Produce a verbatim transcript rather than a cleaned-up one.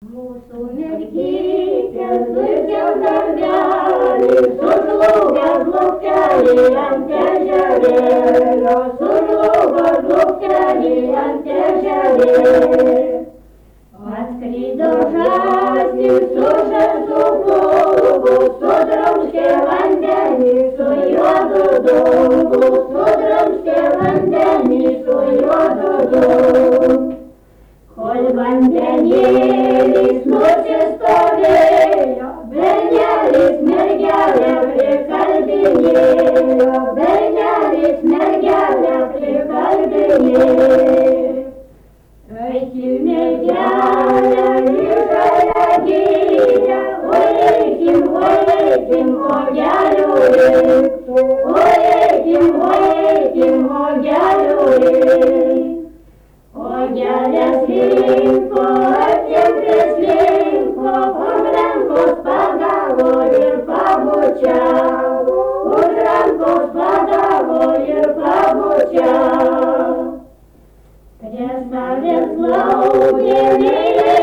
Mūsų mergytė zuikė darbelį, sužlugo žlugtelį ant ežerėlio, sužlugo žlugtelį ant ežerėlio. Atskrido žąsis su žąsų pulku, sudrumskė vandenį su juodu dumbu, sudrumskė vandenį su juodu dumbu. Kol vandenėlis nusistovėjo, bernelis mergelę prikalbinėjo, bernelis mergelę prikalbinėjo. Eikim mergelę į žalią girią, o eikim, o eikim, o geriau reiktų, o eikim, o eikim, o geriau reiktų. O geras rinko, atjemprės linko, už rankos pagavo ir pabučiavo, už rankos pagavo ir pabučiavo. Prie savęs glaudė meilė